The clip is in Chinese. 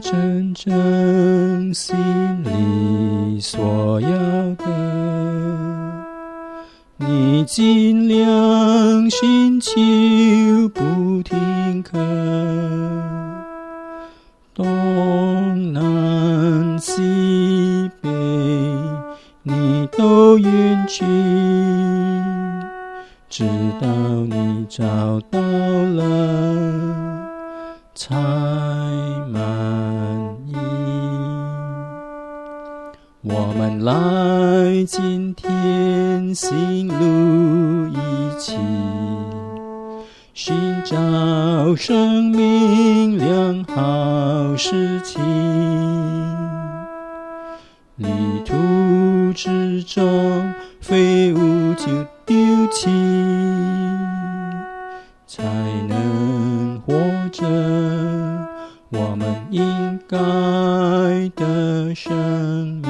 真正心里所要的，你尽量寻求不停渴，东南西北你都愿去，直到你找到了才满意。我们来今天行路一起，寻找生命良好事情，旅途之中废物就丢弃，才能活着我们应该的生命。